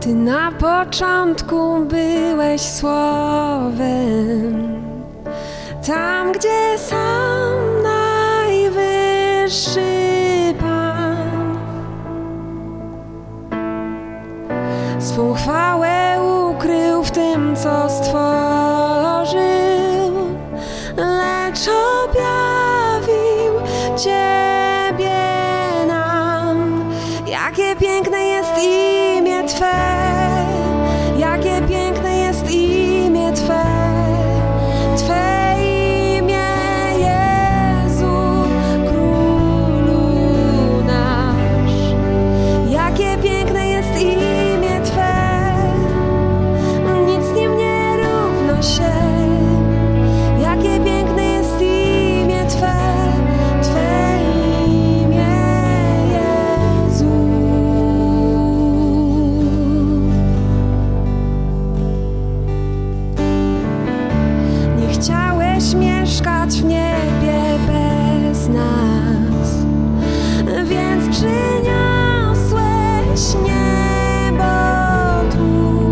Ty na początku byłeś słowem, tam gdzie sam najwyższy Pan swą chwałę ukrył w tym, co stworzył, lecz objawił Ciebie nam. Jakie piękne jest imię Twe, jakie piękne jest imię Twe, Twe imię, Jezu, Królu nasz. Jakie piękne jest imię Twe, nic z nim nie równa się. Jakie piękne jest imię Twe, Twe imię, Jezu. Nie chciałeś mieszkać w niebie bez nas, więc przyniosłeś niebo tu.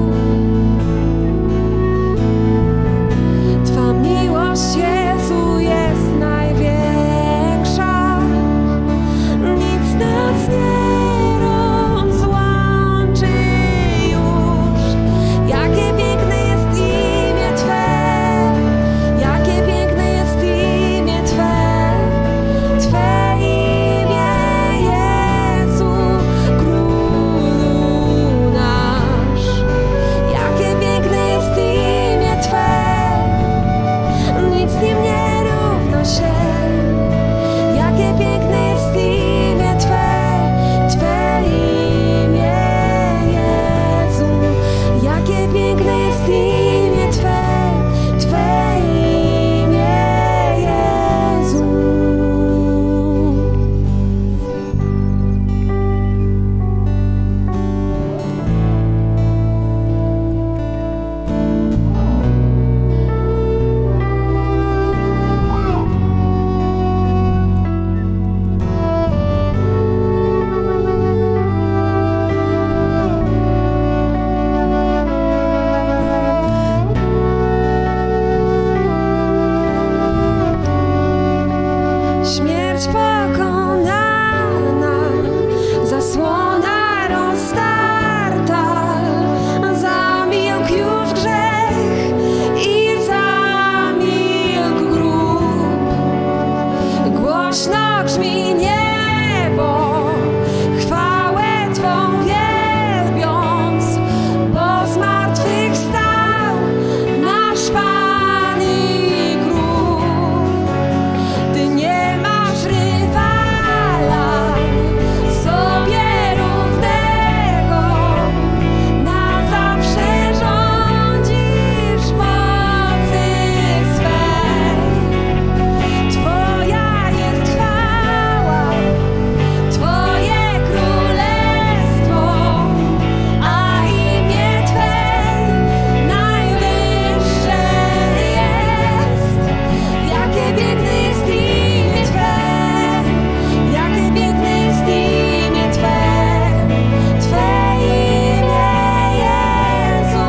Twa miłość, Jezu, jest największa, nic nas nie rozłączy już. Jakie piękne jest imię Twe, jakie piękne jest imię Twe, Twe imię, Jezu, Królu nasz. Jakie piękne jest imię Twe, nic z nim nie równa się. Jakie piękne jest imię Twe, Twe imię, Jezu. Jakie piękne jest imię Twe, Twe imię, Jezu. Śmierć pokonana, zasłona rozdarta, zamilkł już grzech i zamilkł grób. Głośno grzmi niebo, chwałę Twą wielbiąc, bo zmartwychwstał nasz Pan i Król. Ty nie masz rywala, sobie równego, na zawsze rządzisz mocy swej. Twoja jest chwała, Twoje królestwo, a imię Twe najwyższe jest. Jakie piękne jest imię Twe, jakie piękne jest imię Twe, Twe imię, Jezu,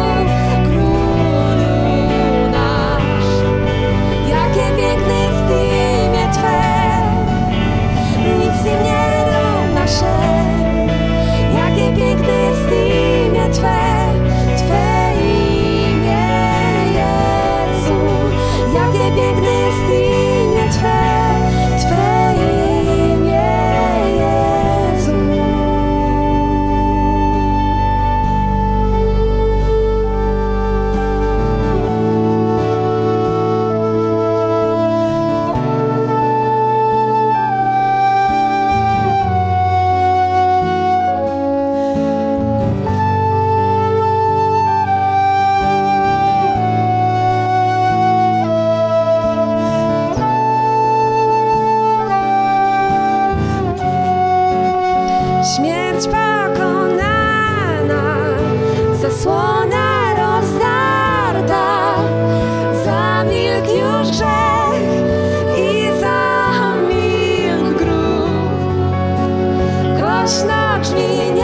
Królu nasz. Jakie piękne jest imię Twe, nic z nim nie równa się. Jakie piękne jest imię Twe, Twe imię, Jezu. Jakie piękne jest imię Twe, Twe imię, Jezu. Śmierć pokonana, zasłona rozdarta, zamilkł już grzech i zamilkł grób. Głośno grzmi